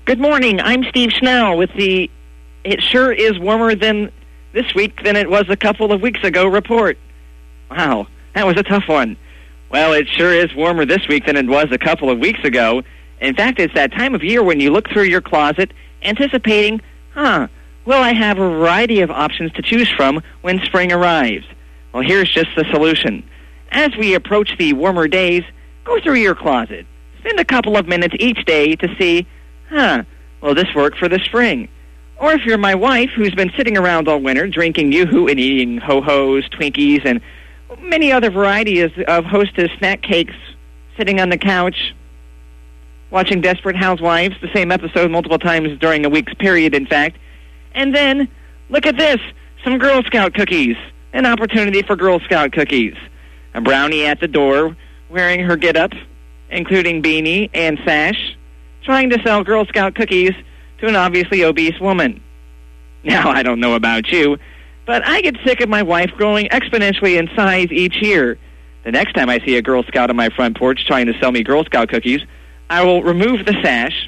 Good morning. I'm Steve Schnell with the It Sure Is Warmer This Week Than It Was a Couple of Weeks Ago report. Wow, that was a tough one. Well, it sure is warmer this week than it was a couple of weeks ago. In fact, it's that time of year when you look through your closet anticipating, will I have a variety of options to choose from when spring arrives? Well, here's just the solution. As we approach the warmer days, go through your closet. Spend a couple of minutes each day to see, will this work for the spring? Or if you're my wife, who's been sitting around all winter drinking Yoo-Hoo and eating Ho-Hos, Twinkies, and many other varieties of Hostess snack cakes, sitting on the couch, watching Desperate Housewives, the same episode multiple times during a week's period, in fact. And then, look at this, some Girl Scout cookies, an opportunity for Girl Scout cookies. A brownie at the door, wearing her get-up, including beanie and sash, trying to sell Girl Scout cookies to an obviously obese woman. Now, I don't know about you, but I get sick of my wife growing exponentially in size each year. The next time I see a Girl Scout on my front porch trying to sell me Girl Scout cookies, I will remove the sash,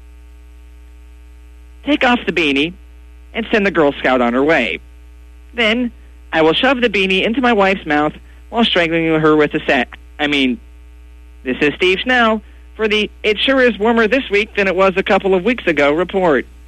take off the beanie, and send the Girl Scout on her way. Then, I will shove the beanie into my wife's mouth while strangling her with the sash. This is Steve Schnell for the It Sure Is Warmer This Week Than It Was a Couple of Weeks Ago report.